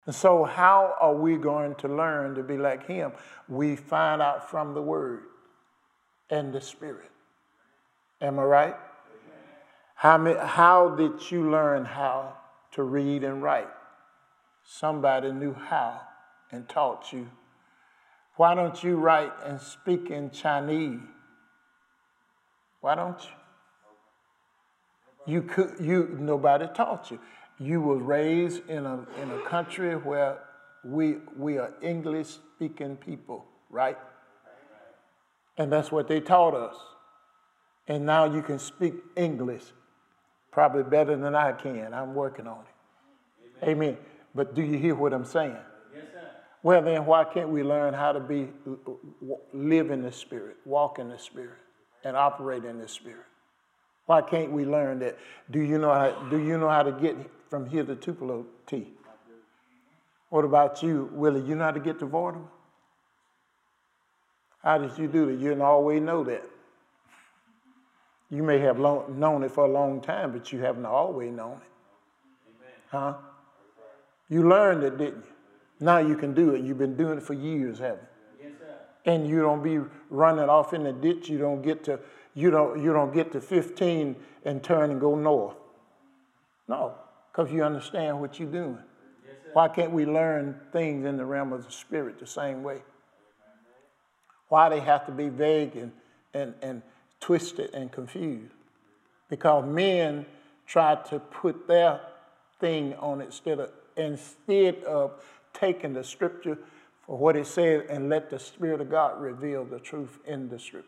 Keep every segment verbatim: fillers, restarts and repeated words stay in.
And so how are we going to learn to be like him? We find out from the word and the spirit. Am I right? How, many, how did you learn how to read and write? Somebody knew how and taught you. Why don't you write and speak in Chinese? Why don't you? You could. You nobody taught you. You were raised in a in a country where we we are English speaking people, right? And that's what they taught us. And now you can speak English probably better than I can. I'm working on it. Amen. Amen. But do you hear what I'm saying? Yes, sir. Well, then why can't we learn how to be live in the Spirit, walk in the Spirit, and operate in the Spirit? Why can't we learn that? Do you know how? Do you know how to get from here to Tupelo T? What about you, Willie? You know how to get to Vortimer? How did you do that? You didn't always know that. You may have long, known it for a long time, but you haven't always known it. Huh? You learned it, didn't you? Now you can do it. You've been doing it for years, haven't you? Yes, sir. And you don't be running off in the ditch. You don't get to you don't you don't get to fifteen and turn and go north. No, because you understand what you're doing. Yes, sir. Why can't we learn things in the realm of the spirit the same way? Why they have to be vague and and and twisted and confused? Because men try to put their thing on it instead of instead of taking the scripture for what it says and let the Spirit of God reveal the truth in the scripture.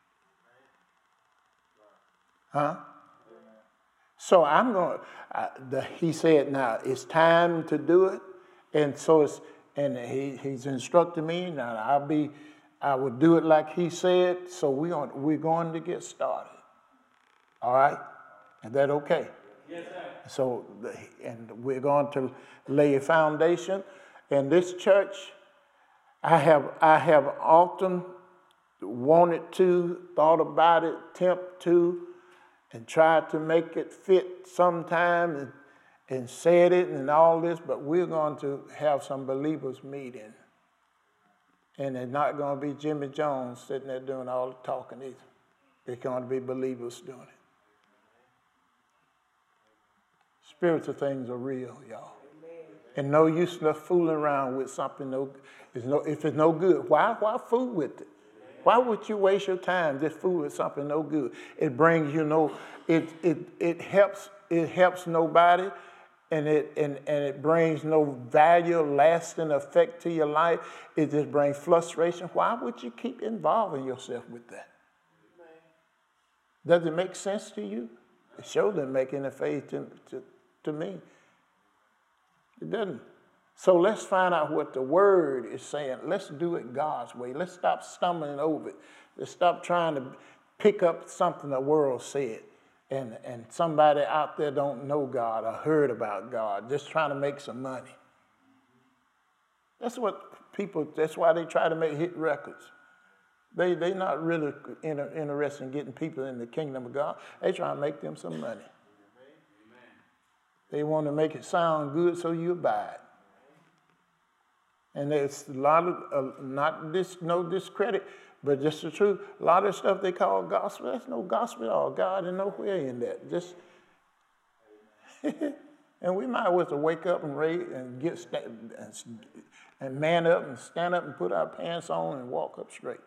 Huh? So I'm going to, he said, now it's time to do it. And so it's, and he, he's instructed me, now I'll be, I will do it like he said. So we are, we're going to get started. All right? Is that okay? Yes, sir. So, and we're going to lay a foundation. In this church, I have I have often wanted to, thought about it, attempt to, and tried to make it fit sometime and, and said it and all this, but we're going to have some believers meeting. And it's not going to be Jimmy Jones sitting there doing all the talking either. It's going to be believers doing it. Spiritual things are real, y'all. And no use of fooling around with something no, is no if it's no good. Why why fool with it? Why would you waste your time just fool with something no good? It brings you no, it it it helps it helps nobody, and it and, and it brings no value, lasting effect to your life. It just brings frustration. Why would you keep involving yourself with that? Does it make sense to you? It sure doesn't make any faith to, to, to me. It doesn't. So let's find out what the word is saying. Let's do it God's way. Let's stop stumbling over it. Let's stop trying to pick up something the world said. And, and somebody out there don't know God or heard about God, just trying to make some money. That's what people, that's why they try to make hit records. They, they're not really inter, interested in getting people in the kingdom of God. They try to make them some money. They want to make it sound good so you abide. And there's a lot of, uh, not this, no discredit, but just the truth. A lot of stuff they call gospel, that's no gospel at all. God is nowhere in that. Just, and we might well to wake up and raise and get stand, and, and man up and stand up and put our pants on and walk up straight.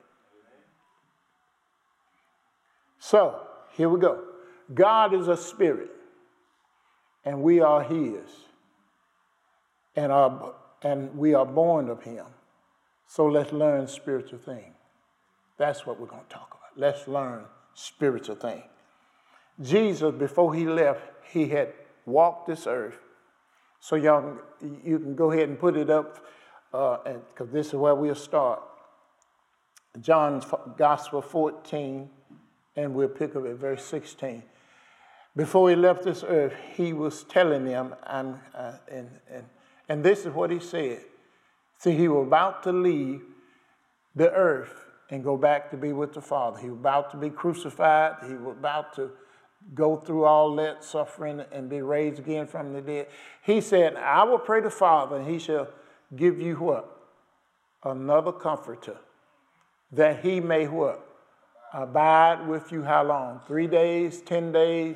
So, here we go. God is a spirit, and we are his, and, are, and we are born of him. So let's learn spiritual things. That's what we're going to talk about. Let's learn spiritual things. Jesus, before he left, he had walked this earth. So y'all, you can go ahead and put it up, because uh, this is where we'll start. John's Gospel fourteen, and we'll pick up at verse sixteen. Before he left this earth, he was telling them, I'm, uh, and, and, and this is what he said. See, he was about to leave the earth and go back to be with the Father. He was about to be crucified. He was about to go through all that suffering and be raised again from the dead. He said, I will pray the Father, and he shall give you what? Another comforter, that he may what? Abide with you how long? Three days, ten days?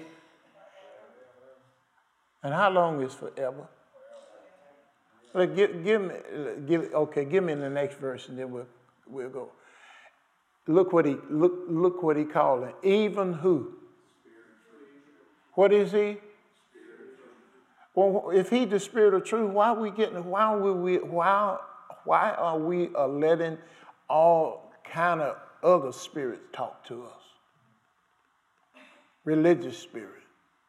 And how long is forever? Look, give, give me, give, okay, give me the next verse and then we'll, we'll go. Look what he, look, look what he called it. Even who? What is he? Well, if he's the Spirit of truth, why are we getting? Why are we? Why? Why are we uh, letting all kind of other spirits talk to us? Religious spirit,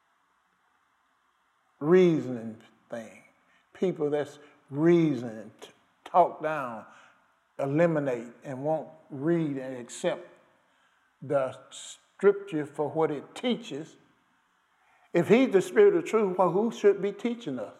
reasoning thing, people that's reasoning, talk down, eliminate, and won't read and accept the scripture for what it teaches. If he's the Spirit of truth, well, who should be teaching us?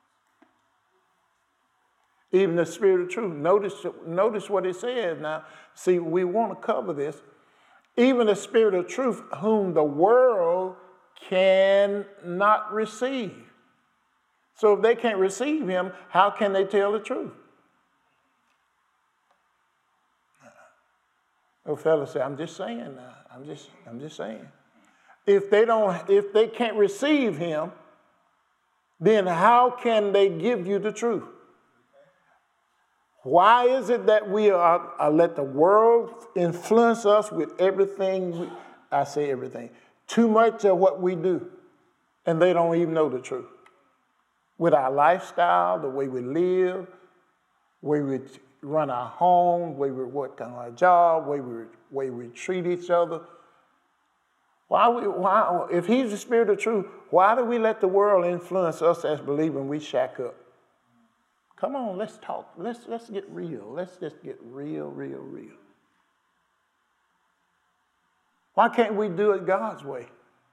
Even the Spirit of truth. Notice, notice what it says now. See, we want to cover this. Even the Spirit of truth, whom the world cannot receive. So if they can't receive him, how can they tell the truth? Oh, fella said, I'm just saying now. I'm just, I'm just saying. If they don't, if they can't receive him, then how can they give you the truth? Why is it that we are, are let the world influence us with everything? We, I say everything. Too much of what we do, and they don't even know the truth. With our lifestyle, the way we live, the way we run our home, the way we work on our job, the way we, way we treat each other. Why we, why, if he's the Spirit of truth, why do we let the world influence us as believing we shack up? Come on, let's talk. Let's, let's get real. Let's just get real, real, real. Why can't we do it God's way?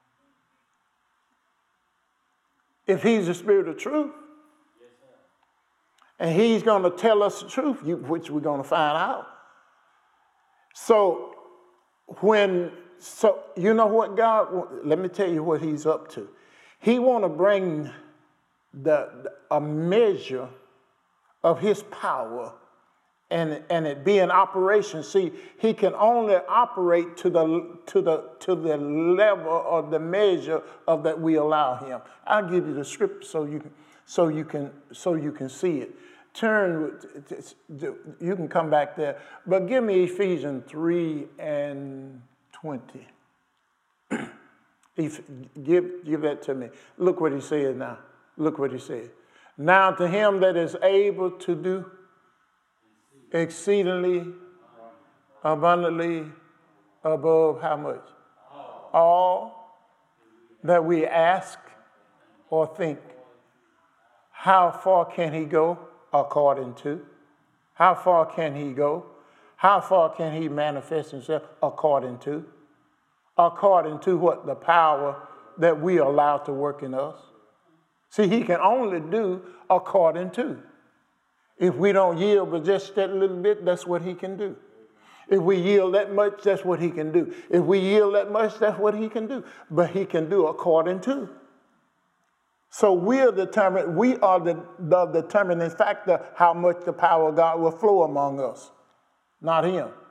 If he's the Spirit of truth, yes, and he's going to tell us the truth, which we're going to find out. So when... So, you know what God, let me tell you what he's up to. He want to bring the, the a measure of his power and, and it be in operation. See, he can only operate to the, to the, to the level or the measure of that we allow him. I'll give you the script so you can, so you can, so you can see it. Turn, you can come back there, but give me Ephesians three and twenty. give, give that to me. Look what he said now. Look what he said. Now to him that is able to do exceedingly, abundantly, above how much? All that we ask or think. How far can he go? According to. How far can he go? How far can he manifest himself? According to. According to what? The power that we allow to work in us. See, he can only do according to. If we don't yield but just that little bit, that's what he can do. If we yield that much, that's what he can do. If we yield that much, that's what he can do. But he can do according to. So we are determined, we are the, the determining factor how much the power of God will flow among us, not him.